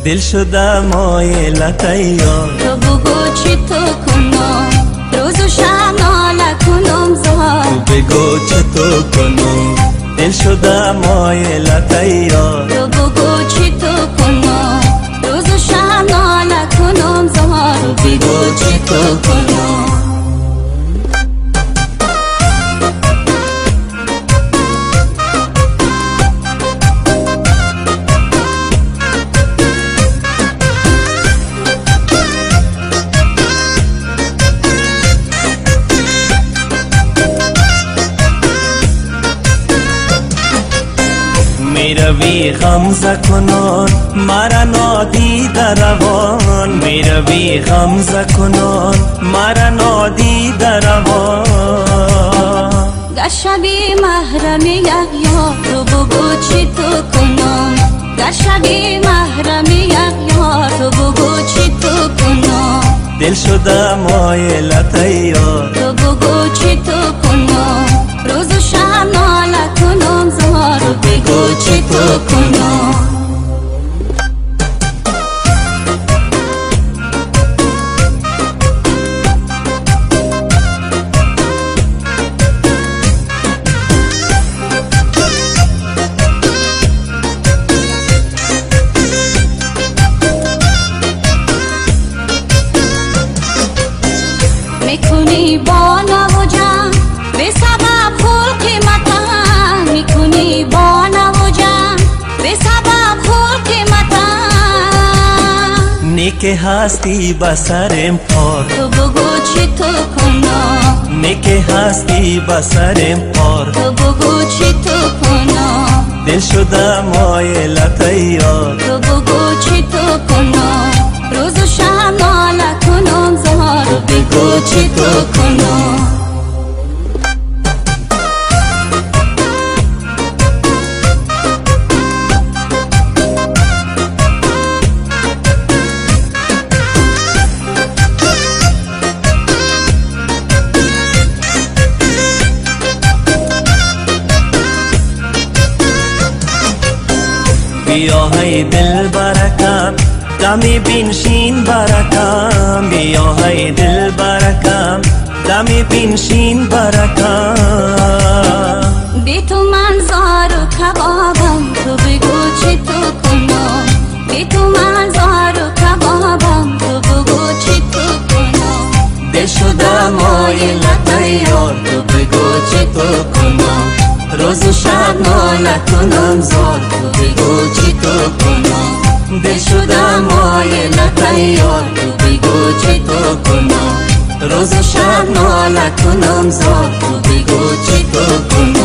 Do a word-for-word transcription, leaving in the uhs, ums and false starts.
دل شده مایلت یار. تو بگو چی تو کنم روز و شب ناله کنم زار. تو بگو چی تو کنم دل شده مایلت یار. تو بگو چی تو کنم روز و شب ناله کنم زار. تو بگو چی تو کنم. میروی غمزه کنان مرا نادیده روان. میروی غمزه کنان مرا نادیده روان. در شبی محرم یک یار تو بگو چی تو کنم. در شبی محرم یک یار تو بگو چی تو کنم. دل شده مایلت یار. تو بگو چی تو کنم روز و شب ناله کنم زار. تو بگو چی تو کنم. میکنی با نو جان به سبب خلق متن. میکنی با نو جان به سبب خلق متن. نیک هستی بسرم پار. تو بگو چی تو کنم. نیک هستی بسرم پار. تو بگو چی تو کنم. دل شده مایلت یار. تو بگو چی تو کنم روز و شب ناله کنم زار. تو بگو چی تو کنم. بیا های دل برکم دمی بینشین برکم. بیا های دل برکم دمی بینشین برکم. بی تو من زار و کبابم. تو بگو چی تو کنم. بی تو من زار و کبابم. تو بگو چی تو کنم. دل شده مایلت یار. تو بگو چی تو کنم روز و شب ناله کنم زار. تو بگو چی تو کنم. دل شده مایلت یار. تو بگو چی تو کنم روز و شب ناله کنم زار. تو بگو چی تو کنم.